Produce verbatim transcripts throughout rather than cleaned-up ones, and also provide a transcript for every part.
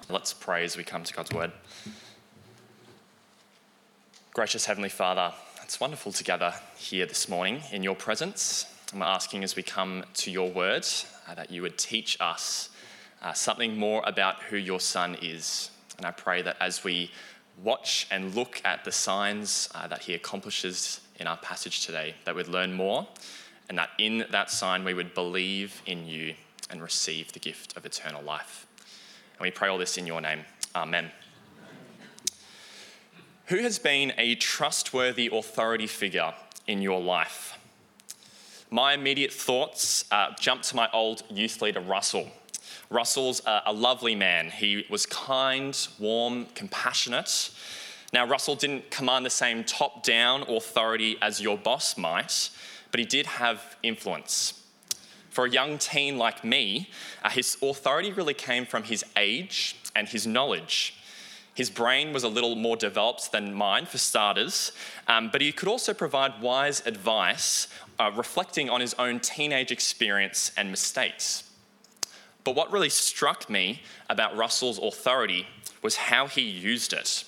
Let's pray as we come to God's word. Gracious Heavenly Father, it's wonderful to gather here this morning in your presence. I'm asking as we come to your word uh, that you would teach us uh, something more about who your Son is. And I pray that as we watch and look at the signs uh, that he accomplishes in our passage today, that we'd learn more, and that in that sign we would believe in you and receive the gift of eternal life. And we pray all this in your name. Amen. Who has been a trustworthy authority figure in your life? My immediate thoughts uh, jump to my old youth leader, Russell. Russell's a, a lovely man. He was kind, warm, compassionate. Now, Russell didn't command the same top-down authority as your boss might, but he did have influence. For a young teen like me, uh, his authority really came from his age and his knowledge. His brain was a little more developed than mine, for starters, um, but he could also provide wise advice, uh, reflecting on his own teenage experience and mistakes. But what really struck me about Russell's authority was how he used it.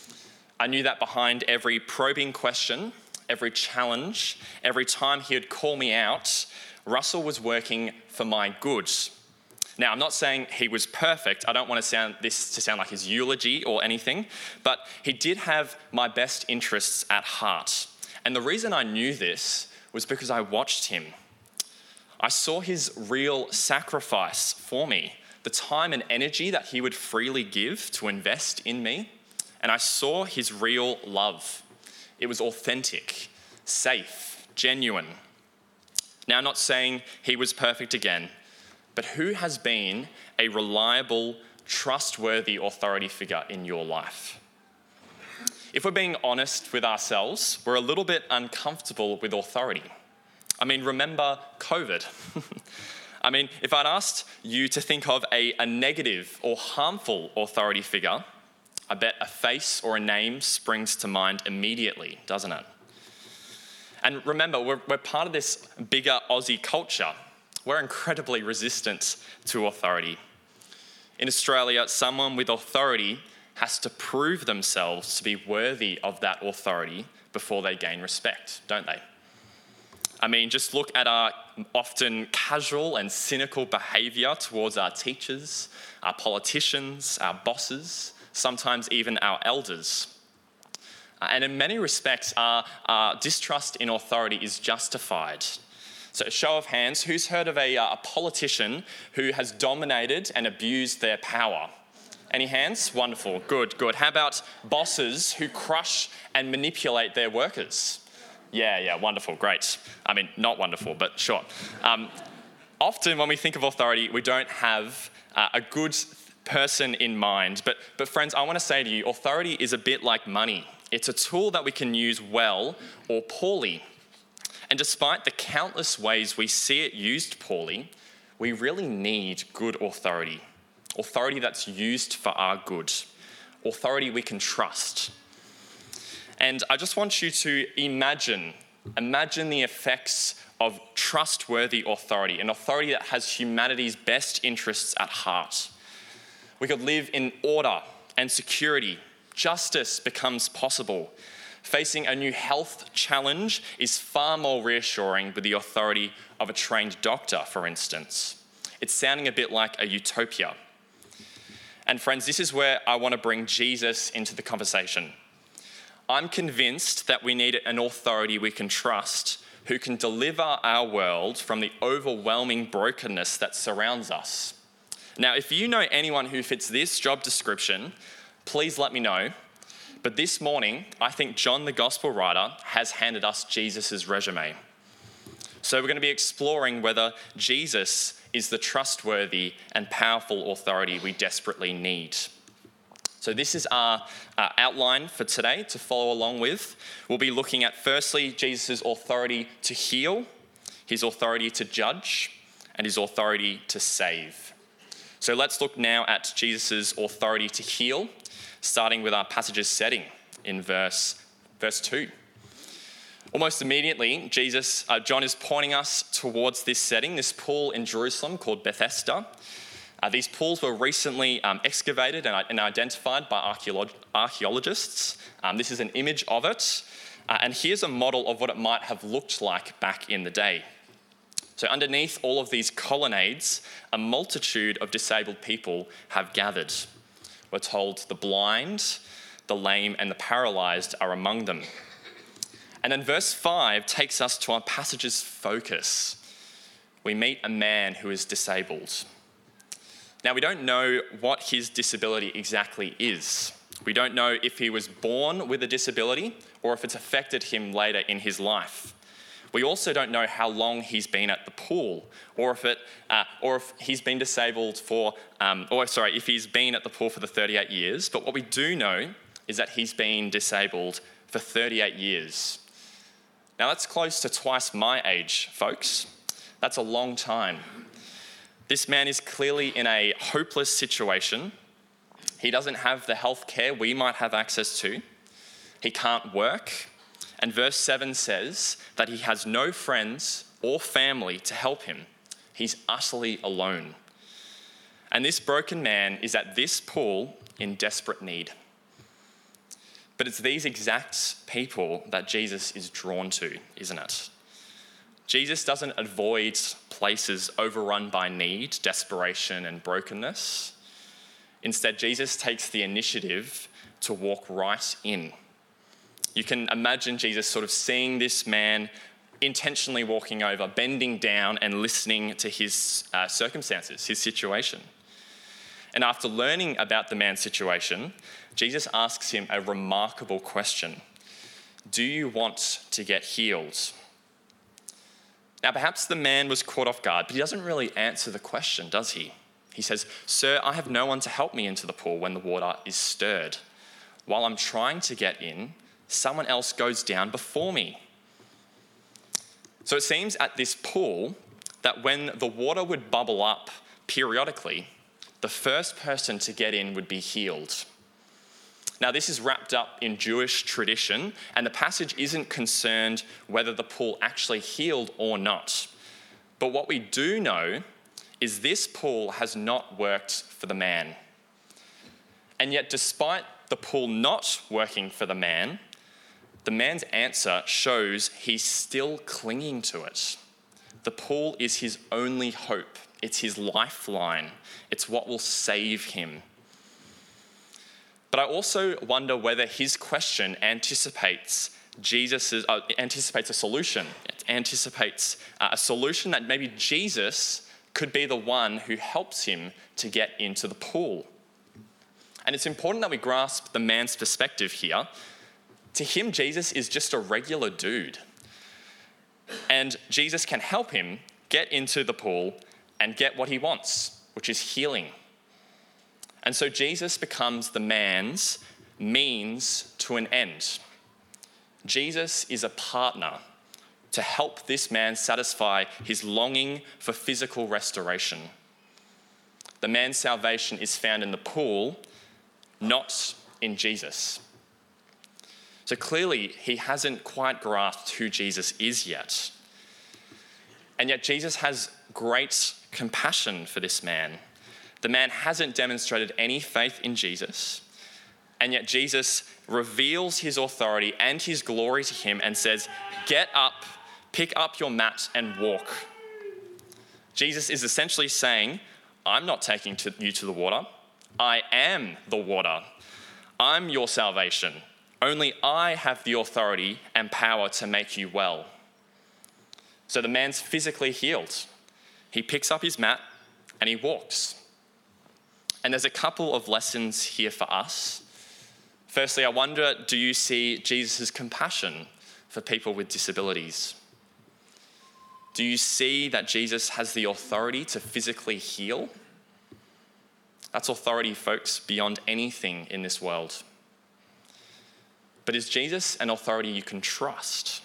I knew that behind every probing question, every challenge, every time he would call me out, Russell was working for my good. Now, I'm not saying he was perfect. I don't want to sound this to sound like his eulogy or anything, but he did have my best interests at heart. And the reason I knew this was because I watched him. I saw his real sacrifice for me, the time and energy that he would freely give to invest in me, and I saw his real love. It was authentic, safe, genuine. Now, I'm not saying he was perfect again, but who has been a reliable, trustworthy authority figure in your life? If we're being honest with ourselves, we're a little bit uncomfortable with authority. I mean, remember COVID. I mean, if I'd asked you to think of a, a negative or harmful authority figure, I bet a face or a name springs to mind immediately, doesn't it? And remember, we're, we're part of this bigger Aussie culture. We're incredibly resistant to authority. In Australia, someone with authority has to prove themselves to be worthy of that authority before they gain respect, don't they? I mean, just look at our often casual and cynical behaviour towards our teachers, our politicians, our bosses, sometimes even our elders. And in many respects, our, our distrust in authority is justified. So, a show of hands, who's heard of a, a politician who has dominated and abused their power? Any hands? Wonderful, good, good. How about bosses who crush and manipulate their workers? Yeah, yeah, wonderful, great. I mean, not wonderful, but sure. Um, often when we think of authority, we don't have uh, a good person in mind. But, but friends, I want to say to you, authority is a bit like money. It's a tool that we can use well or poorly. And despite the countless ways we see it used poorly, we really need good authority. Authority that's used for our good. Authority we can trust. And I just want you to imagine, imagine the effects of trustworthy authority, an authority that has humanity's best interests at heart. We could live in order and security. Justice becomes possible. Facing a new health challenge is far more reassuring with the authority of a trained doctor, for instance. It's sounding a bit like a utopia. And friends, this is where I want to bring Jesus into the conversation. I'm convinced that we need an authority we can trust who can deliver our world from the overwhelming brokenness that surrounds us. Now, if you know anyone who fits this job description, please let me know. But this morning, I think John the Gospel writer has handed us Jesus' resume. So we're going to be exploring whether Jesus is the trustworthy and powerful authority we desperately need. So this is our uh, outline for today to follow along with. We'll be looking at, firstly, Jesus' authority to heal, his authority to judge, and his authority to save. So let's look now at Jesus' authority to heal, starting with our passage's setting in verse, verse two. Almost immediately, Jesus, uh, John is pointing us towards this setting, this pool in Jerusalem called Bethesda. Uh, these pools were recently um, excavated and, and identified by archeolog- archaeologists. Um, this is an image of it. Uh, and here's a model of what it might have looked like back in the day. So underneath all of these colonnades, a multitude of disabled people have gathered. We're told the blind, the lame, and the paralysed are among them. And then verse five takes us to our passage's focus. We meet a man who is disabled. Now, we don't know what his disability exactly is. We don't know if he was born with a disability or if it's affected him later in his life. We also don't know how long he's been at the pool, or if it, uh, or if he's been disabled for, um, or sorry, if he's been at the pool for the thirty-eight years. But what we do know is that he's been disabled for thirty-eight years. Now, that's close to twice my age, folks. That's a long time. This man is clearly in a hopeless situation. He doesn't have the health care we might have access to. He can't work. And verse seven says that he has no friends or family to help him. He's utterly alone. And this broken man is at this pool in desperate need. But it's these exact people that Jesus is drawn to, isn't it? Jesus doesn't avoid places overrun by need, desperation, and brokenness. Instead, Jesus takes the initiative to walk right in. You can imagine Jesus sort of seeing this man intentionally walking over, bending down and listening to his uh, circumstances, his situation. And after learning about the man's situation, Jesus asks him a remarkable question. Do you want to get healed? Now, perhaps the man was caught off guard, but he doesn't really answer the question, does he? He says, "Sir, I have no one to help me into the pool when the water is stirred. While I'm trying to get in, someone else goes down before me." So it seems at this pool that when the water would bubble up periodically, the first person to get in would be healed. Now, this is wrapped up in Jewish tradition, and the passage isn't concerned whether the pool actually healed or not. But what we do know is this pool has not worked for the man. And yet, despite the pool not working for the man, the man's answer shows he's still clinging to it. The pool is his only hope. It's his lifeline. It's what will save him. But I also wonder whether his question anticipates Jesus's uh, anticipates a solution. It anticipates uh, a solution that maybe Jesus could be the one who helps him to get into the pool. And it's important that we grasp the man's perspective here. To him, Jesus is just a regular dude. And Jesus can help him get into the pool and get what he wants, which is healing. And so Jesus becomes the man's means to an end. Jesus is a partner to help this man satisfy his longing for physical restoration. The man's salvation is found in the pool, not in Jesus. So clearly, he hasn't quite grasped who Jesus is yet. And yet Jesus has great compassion for this man. The man hasn't demonstrated any faith in Jesus, and yet Jesus reveals his authority and his glory to him and says, "Get up, pick up your mat and walk." Jesus is essentially saying, "I'm not taking to you to the water. I am the water. I'm your salvation. Only I have the authority and power to make you well." So the man's physically healed. He picks up his mat and he walks. And there's a couple of lessons here for us. Firstly, I wonder, do you see Jesus' compassion for people with disabilities? Do you see that Jesus has the authority to physically heal? That's authority, folks, beyond anything in this world. But is Jesus an authority you can trust?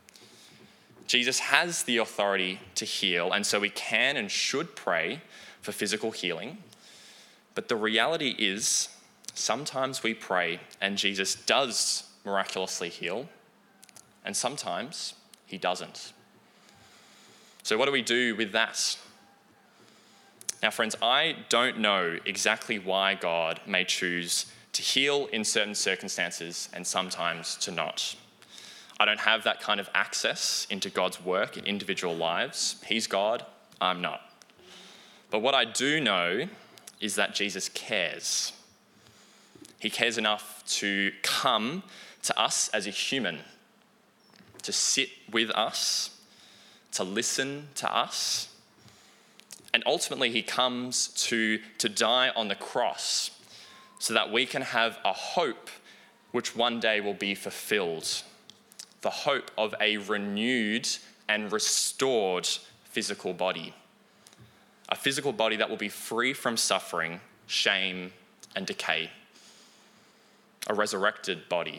Jesus has the authority to heal, and so we can and should pray for physical healing. But the reality is, sometimes we pray and Jesus does miraculously heal, and sometimes he doesn't. So what do we do with that? Now, friends, I don't know exactly why God may choose to heal in certain circumstances and sometimes to not. I don't have that kind of access into God's work in individual lives. He's God, I'm not. But what I do know is that Jesus cares. He cares enough to come to us as a human, to sit with us, to listen to us. And ultimately, he comes to, to die on the cross so that we can have a hope which one day will be fulfilled. The hope of a renewed and restored physical body. A physical body that will be free from suffering, shame, and decay. A resurrected body.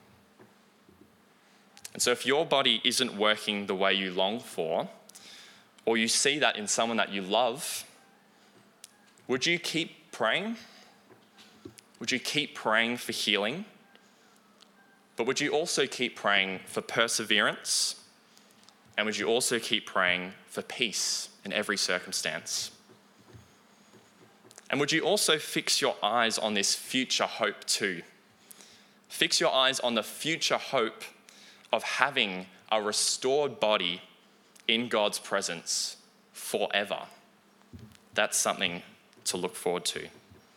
And so if your body isn't working the way you long for, or you see that in someone that you love, would you keep praying? Would you keep praying for healing? But would you also keep praying for perseverance? And would you also keep praying for peace in every circumstance? And would you also fix your eyes on this future hope too? Fix your eyes on the future hope of having a restored body in God's presence forever. That's something to look forward to.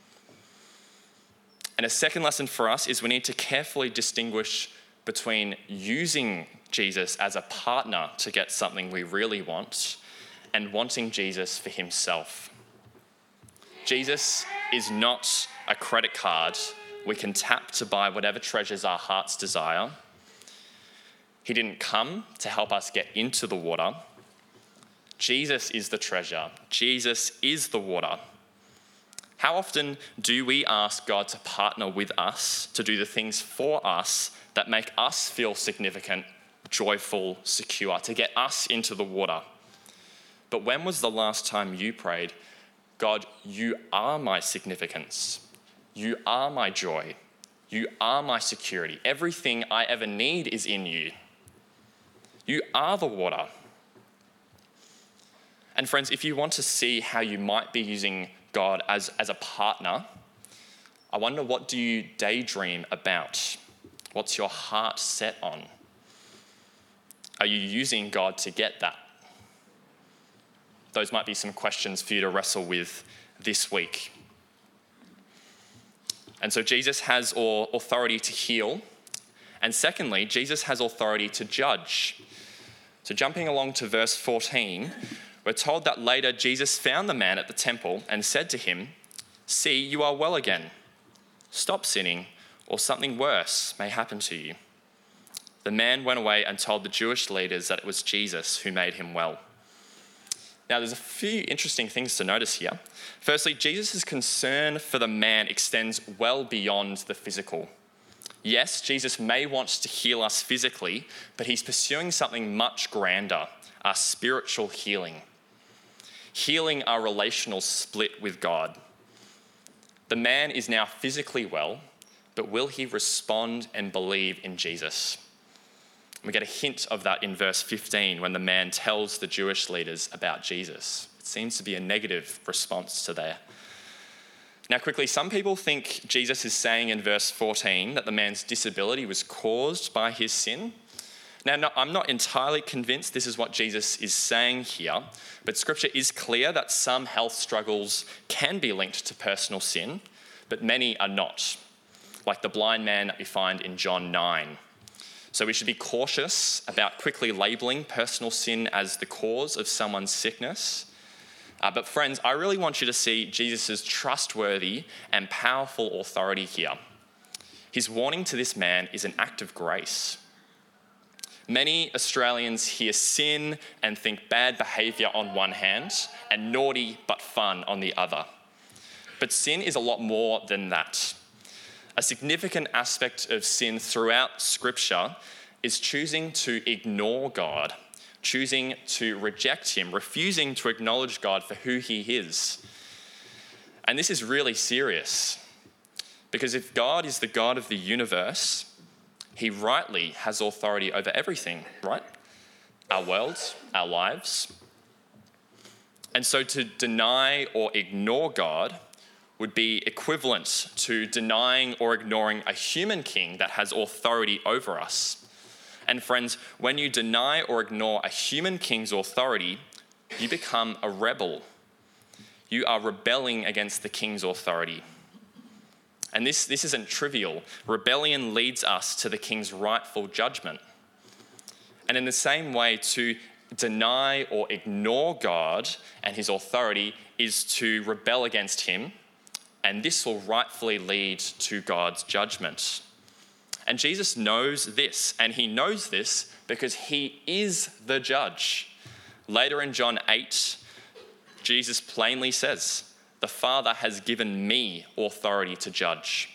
And a second lesson for us is we need to carefully distinguish between using Jesus as a partner to get something we really want and wanting Jesus for himself. Jesus is not a credit card we can tap to buy whatever treasures our hearts desire. He didn't come to help us get into the water. Jesus is the treasure. Jesus is the water. How often do we ask God to partner with us to do the things for us that make us feel significant, joyful, secure, to get us into the water? But when was the last time you prayed, God, you are my significance. You are my joy. You are my security. Everything I ever need is in you. You are the water. And friends, if you want to see how you might be using God as, as a partner, I wonder, what do you daydream about? What's your heart set on? Are you using God to get that? Those might be some questions for you to wrestle with this week. And so Jesus has authority to heal. And secondly, Jesus has authority to judge. So jumping along to verse fourteen, we're told that later Jesus found the man at the temple and said to him, "See, you are well again. Stop sinning, or something worse may happen to you." The man went away and told the Jewish leaders that it was Jesus who made him well. Now, there's a few interesting things to notice here. Firstly, Jesus' concern for the man extends well beyond the physical. Yes, Jesus may want to heal us physically, but he's pursuing something much grander, our spiritual healing. Healing our relational split with God. The man is now physically well, but will he respond and believe in Jesus? We get a hint of that in verse fifteen when the man tells the Jewish leaders about Jesus. It seems to be a negative response to there. Now quickly, some people think Jesus is saying in verse fourteen that the man's disability was caused by his sin. Now, no, I'm not entirely convinced this is what Jesus is saying here, but scripture is clear that some health struggles can be linked to personal sin, but many are not, like the blind man that we find in John nine. So we should be cautious about quickly labeling personal sin as the cause of someone's sickness. Uh, but friends, I really want you to see Jesus' trustworthy and powerful authority here. His warning to this man is an act of grace. Many Australians hear sin and think bad behaviour on one hand and naughty but fun on the other. But sin is a lot more than that. A significant aspect of sin throughout Scripture is choosing to ignore God, choosing to reject him, refusing to acknowledge God for who he is. And this is really serious, because if God is the God of the universe, he rightly has authority over everything, right? Our world, our lives. And so to deny or ignore God would be equivalent to denying or ignoring a human king that has authority over us. And friends, when you deny or ignore a human king's authority, you become a rebel. You are rebelling against the king's authority. And this, this isn't trivial. Rebellion leads us to the king's rightful judgment. And in the same way, to deny or ignore God and his authority is to rebel against him, and this will rightfully lead to God's judgment. And Jesus knows this, and he knows this because he is the judge. Later in John eight, Jesus plainly says, "The Father has given me authority to judge."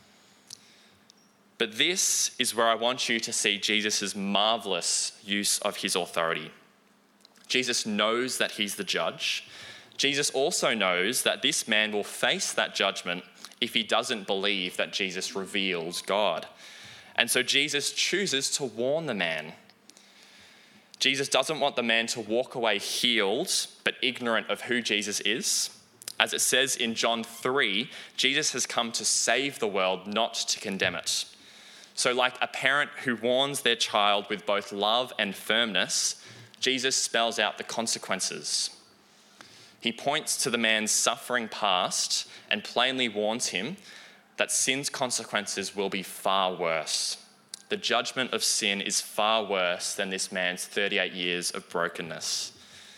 But this is where I want you to see Jesus' marvelous use of his authority. Jesus knows that he's the judge. Jesus also knows that this man will face that judgment if he doesn't believe that Jesus reveals God. And so Jesus chooses to warn the man. Jesus doesn't want the man to walk away healed but ignorant of who Jesus is. As it says in John three, Jesus has come to save the world, not to condemn it. So like a parent who warns their child with both love and firmness, Jesus spells out the consequences. He points to the man's suffering past and plainly warns him that sin's consequences will be far worse. The judgment of sin is far worse than this man's thirty-eight years of brokenness.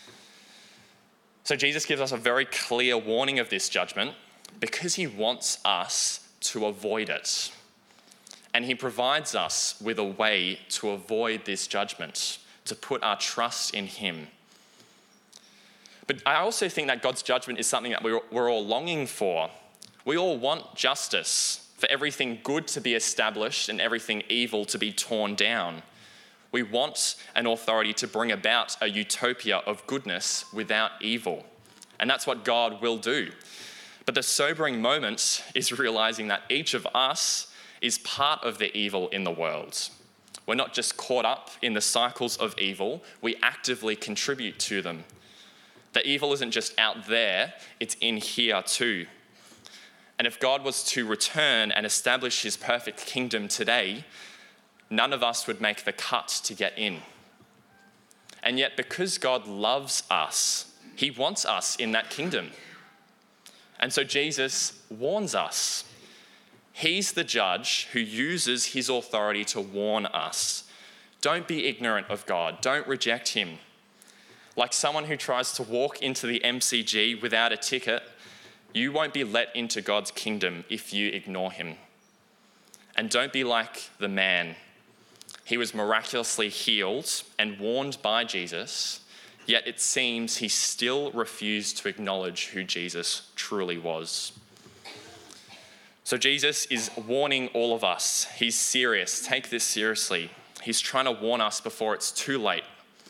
So Jesus gives us a very clear warning of this judgment because he wants us to avoid it. And he provides us with a way to avoid this judgment, to put our trust in him. But I also think that God's judgment is something that we're, we're all longing for. We all want justice, for everything good to be established and everything evil to be torn down. We want an authority to bring about a utopia of goodness without evil. And that's what God will do. But the sobering moment is realizing that each of us is part of the evil in the world. We're not just caught up in the cycles of evil, we actively contribute to them. The evil isn't just out there, it's in here too. And if God was to return and establish his perfect kingdom today, none of us would make the cut to get in. And yet, because God loves us, he wants us in that kingdom. And so Jesus warns us. He's the judge who uses his authority to warn us. Don't be ignorant of God. Don't reject him. Like someone who tries to walk into the M C G without a ticket, you won't be let into God's kingdom if you ignore him. And don't be like the man. He was miraculously healed and warned by Jesus, yet it seems he still refused to acknowledge who Jesus truly was. So Jesus is warning all of us. He's serious. Take this seriously. He's trying to warn us before it's too late.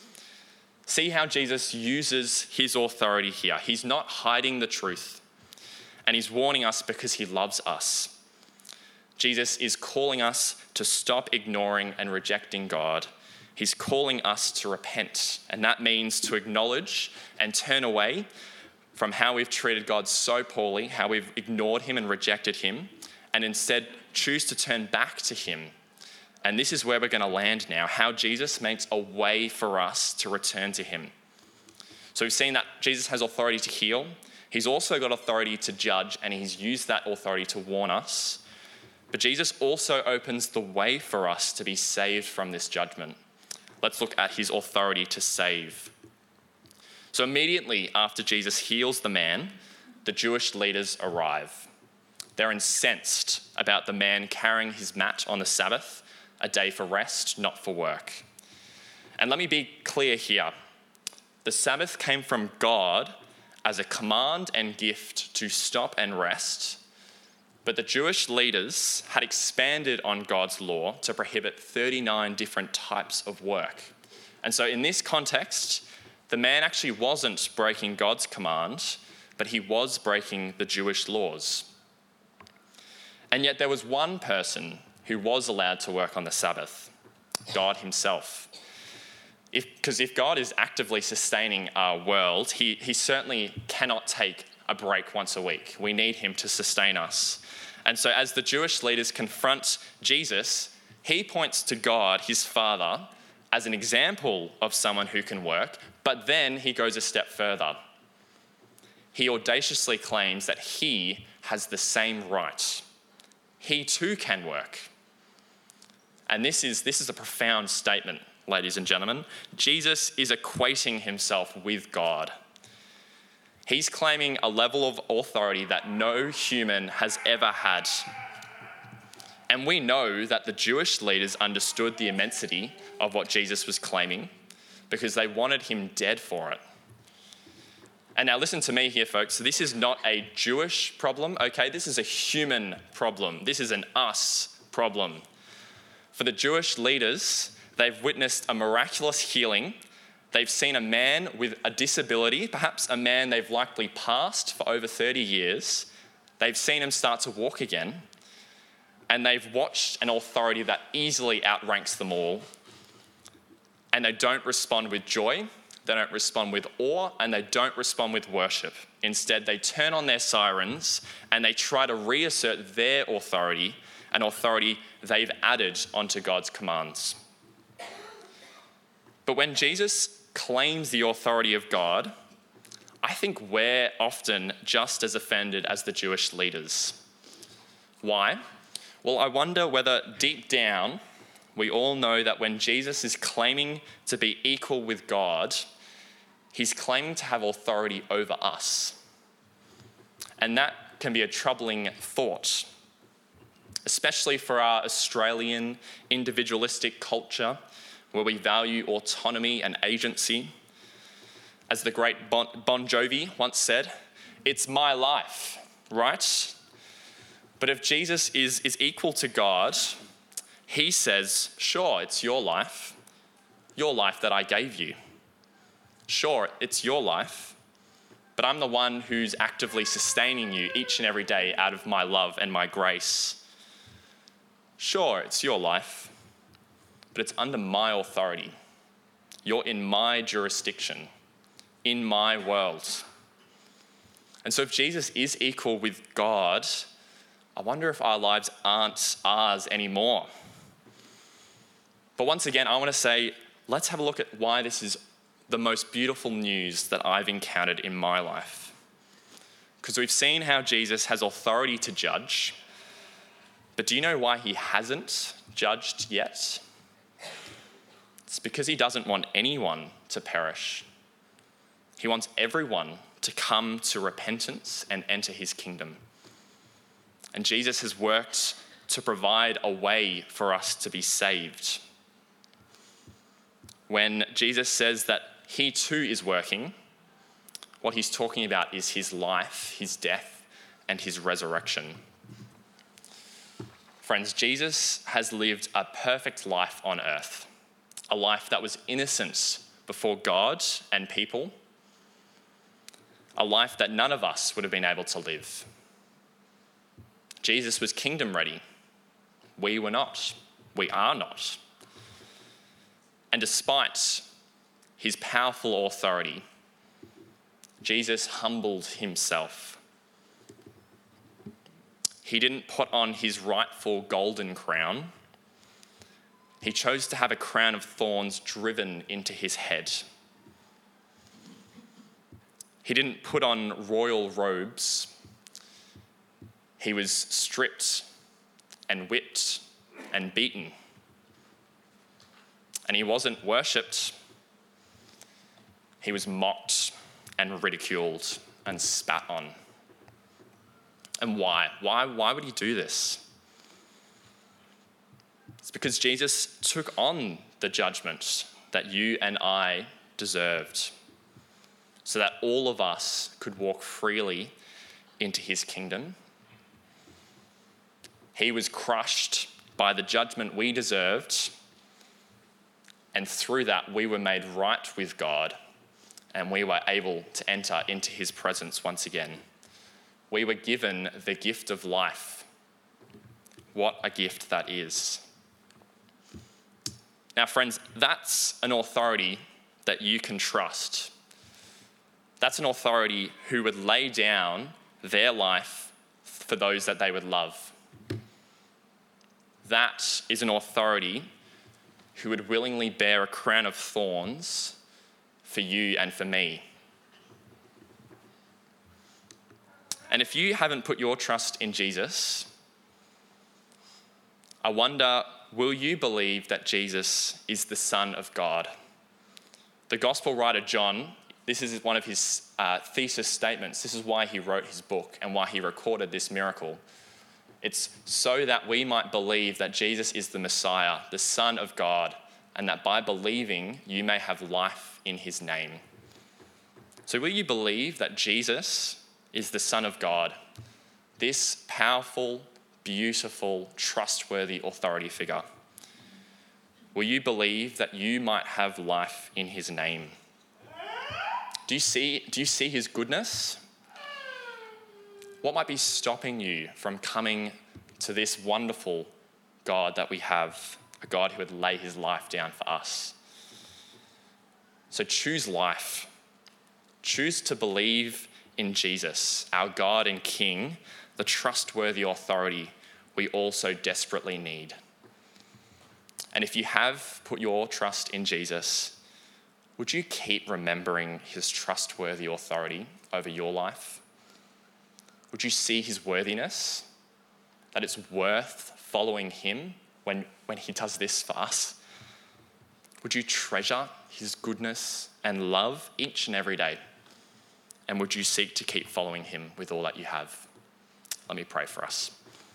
See how Jesus uses his authority here. He's not hiding the truth, and he's warning us because he loves us. Jesus is calling us to stop ignoring and rejecting God. He's calling us to repent, and that means to acknowledge and turn away from how we've treated God so poorly, how we've ignored him and rejected him, and instead choose to turn back to him. And this is where we're going to land now, how Jesus makes a way for us to return to him. So we've seen that Jesus has authority to heal. He's also got authority to judge, and he's used that authority to warn us. But Jesus also opens the way for us to be saved from this judgment. Let's look at his authority to save. So immediately after Jesus heals the man, the Jewish leaders arrive. They're incensed about the man carrying his mat on the Sabbath, a day for rest, not for work. And let me be clear here. The Sabbath came from God as a command and gift to stop and rest, but the Jewish leaders had expanded on God's law to prohibit thirty-nine different types of work. And so in this context, the man actually wasn't breaking God's command, but he was breaking the Jewish laws. And yet there was one person who was allowed to work on the Sabbath, God himself. If, because if God is actively sustaining our world, he, he certainly cannot take a break once a week. We need him to sustain us. And so as the Jewish leaders confront Jesus, he points to God, his Father, as an example of someone who can work, but then he goes a step further. He audaciously claims that he has the same right. He too can work. And this is, this is a profound statement, ladies and gentlemen. Jesus is equating himself with God. He's claiming a level of authority that no human has ever had. And we know that the Jewish leaders understood the immensity of what Jesus was claiming because they wanted him dead for it. And now listen to me here, folks. This is not a Jewish problem, okay? This is a human problem. This is an us problem. For the Jewish leaders, they've witnessed a miraculous healing. They've seen a man with a disability, perhaps a man they've likely passed for over thirty years. They've seen him start to walk again. And they've watched an authority that easily outranks them all. And they don't respond with joy, they don't respond with awe, and they don't respond with worship. Instead, they turn on their sirens and they try to reassert their authority, an authority they've added onto God's commands. But when Jesus claims the authority of God, I think we're often just as offended as the Jewish leaders. Why? Well, I wonder whether deep down we all know that when Jesus is claiming to be equal with God, he's claiming to have authority over us. And that can be a troubling thought, especially for our Australian individualistic culture where we value autonomy and agency. As the great Bon, Bon Jovi once said, "It's my life," right? But if Jesus is, is equal to God, he says, sure, it's your life, your life that I gave you. Sure, it's your life, but I'm the one who's actively sustaining you each and every day out of my love and my grace. Sure, it's your life, but it's under my authority. You're in my jurisdiction, in my world. And so if Jesus is equal with God, I wonder if our lives aren't ours anymore. But once again, I want to say, let's have a look at why this is the most beautiful news that I've encountered in my life. Because we've seen how Jesus has authority to judge, but do you know why he hasn't judged yet? It's because he doesn't want anyone to perish. He wants everyone to come to repentance and enter his kingdom. And Jesus has worked to provide a way for us to be saved. When Jesus says that he too is working, what he's talking about is his life, his death, and his resurrection. Friends, Jesus has lived a perfect life on earth, a life that was innocent before God and people, a life that none of us would have been able to live. Jesus was kingdom ready. We were not. We are not. And despite his powerful authority, Jesus humbled himself. He didn't put on his rightful golden crown. He chose to have a crown of thorns driven into his head. He didn't put on royal robes. He was stripped and whipped and beaten. And he wasn't worshipped. He was mocked and ridiculed and spat on. And why? Why, why would he do this? It's because Jesus took on the judgment that you and I deserved, so that all of us could walk freely into his kingdom. He was crushed by the judgment we deserved, and through that we were made right with God, and we were able to enter into his presence once again. We were given the gift of life. What a gift that is. Now, friends, that's an authority that you can trust. That's an authority who would lay down their life for those that they would love. That is an authority who would willingly bear a crown of thorns for you and for me. And if you haven't put your trust in Jesus, I wonder, will you believe that Jesus is the Son of God? The gospel writer John, this is one of his uh, thesis statements. This is why he wrote his book and why he recorded this miracle. It's so that we might believe that Jesus is the Messiah, the Son of God, and that by believing you may have life in his name. So will you believe that Jesus is the Son of God, this powerful, beautiful, trustworthy authority figure? Will you believe that you might have life in his name? Do you see, do you see his goodness? What might be stopping you from coming to this wonderful God that we have, a God who would lay his life down for us? So choose life. Choose to believe in Jesus, our God and King, the trustworthy authority we also desperately need. And if you have put your trust in Jesus, would you keep remembering his trustworthy authority over your life? Would you see his worthiness? That it's worth following him when, when he does this for us? Would you treasure his goodness and love each and every day? And would you seek to keep following him with all that you have? Let me pray for us.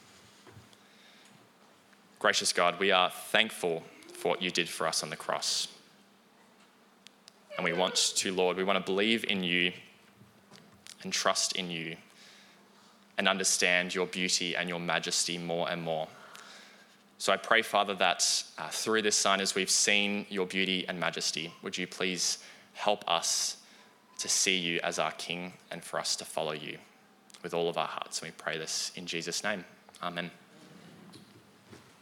Gracious God, we are thankful for what you did for us on the cross. And we want to, Lord, we want to believe in you and trust in you and understand your beauty and your majesty more and more. So I pray, Father, that uh, through this sign, as we've seen your beauty and majesty, would you please help us to see you as our King and for us to follow you with all of our hearts. And we pray this in Jesus' name. Amen.